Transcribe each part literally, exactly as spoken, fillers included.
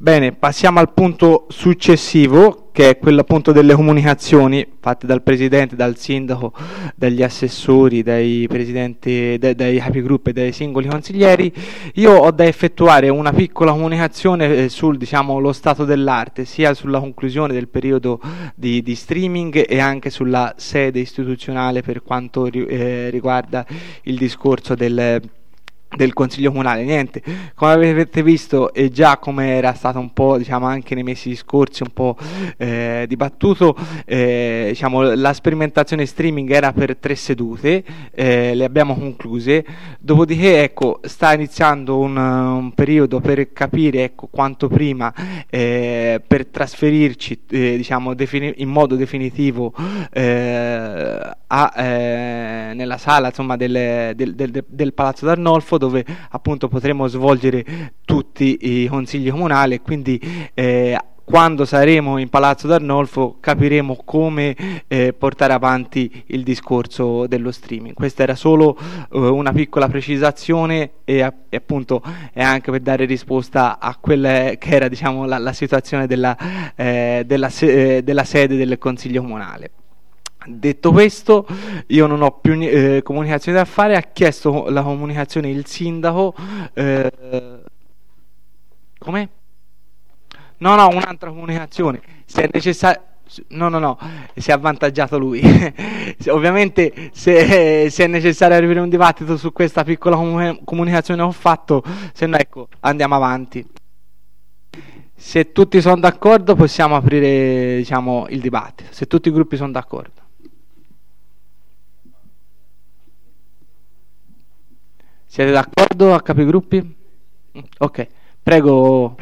Bene, passiamo al punto successivo, che è quello appunto delle comunicazioni fatte dal presidente, dal sindaco, dagli assessori, dai presidenti, dai, dai capigroup e dai singoli consiglieri. Io ho da effettuare una piccola comunicazione sul, diciamo, lo stato dell'arte, sia sulla conclusione del periodo di, di streaming e anche sulla sede istituzionale per quanto eh, riguarda il discorso del del Consiglio Comunale. Niente, come avete visto e già come era stato un po', diciamo, anche nei mesi scorsi un po' eh, dibattuto, eh, diciamo, la sperimentazione streaming era per tre sedute, eh, le abbiamo concluse, dopodiché ecco sta iniziando un, un periodo per capire, ecco, quanto prima eh, per trasferirci eh, diciamo defini- in modo definitivo eh, a, eh, nella sala, insomma, del, del, del, del Palazzo d'Arnolfo, dove appunto potremo svolgere tutti i consigli comunali, e quindi eh, quando saremo in Palazzo d'Arnolfo capiremo come eh, portare avanti il discorso dello streaming. Questa era solo eh, una piccola precisazione e, a, e appunto è anche per dare risposta a quella che era, diciamo, la, la situazione della, eh, della, se, eh, della sede del Consiglio Comunale. Detto questo, io non ho più eh, comunicazioni da fare. Ha chiesto la comunicazione il sindaco. Eh, come? No, no, un'altra comunicazione. Se è necessario. No, no, no, si è avvantaggiato lui. Ovviamente, se, se è necessario aprire un dibattito su questa piccola comun- comunicazione che ho fatto, se no, ecco, andiamo avanti. Se tutti sono d'accordo, possiamo aprire, diciamo, il dibattito. Se tutti i gruppi sono d'accordo. Siete d'accordo a capigruppi? Ok, prego.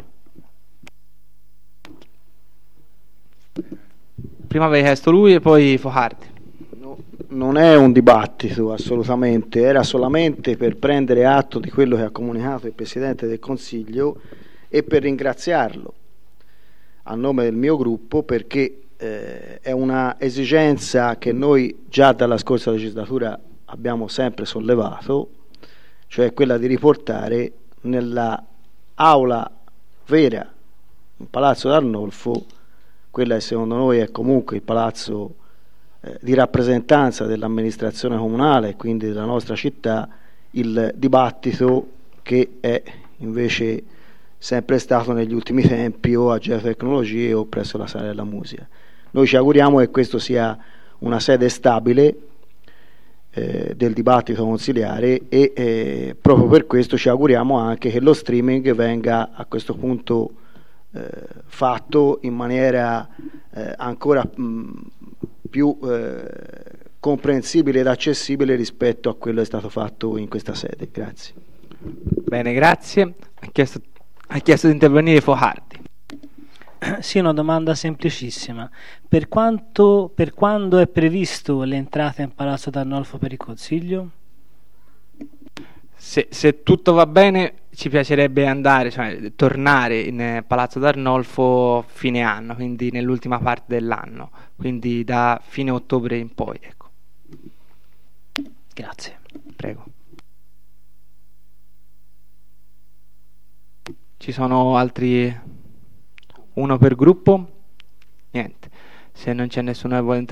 Prima aveva chiesto lui e poi Focardi. No, non è un dibattito assolutamente, era solamente per prendere atto di quello che ha comunicato il Presidente del Consiglio e per ringraziarlo a nome del mio gruppo, perché eh, è una esigenza che noi già dalla scorsa legislatura abbiamo sempre sollevato, cioè quella di riportare nella aula vera, in Palazzo d'Arnolfo, quella che secondo noi è comunque il palazzo eh, di rappresentanza dell'amministrazione comunale, quindi della nostra città, il dibattito che è invece sempre stato negli ultimi tempi o a Geotecnologie o presso la Sala della Musica. Noi ci auguriamo che questo sia una sede stabile eh, del dibattito consiliare e eh, proprio per questo ci auguriamo anche che lo streaming venga a questo punto eh, fatto in maniera eh, ancora mh, più eh, comprensibile ed accessibile rispetto a quello che è stato fatto in questa sede. Grazie. Bene, grazie. Ha chiesto, ha chiesto di intervenire Focardi. Sì, una domanda semplicissima. Per quanto, per quando è previsto l'entrata in Palazzo d'Arnolfo per il Consiglio? Se, se tutto va bene, ci piacerebbe andare, cioè tornare in Palazzo d'Arnolfo fine anno, quindi nell'ultima parte dell'anno, quindi da fine ottobre in poi, ecco. Grazie. Prego. Ci sono altri, uno per gruppo? Niente. Se non c'è nessuno che vuole intervenire,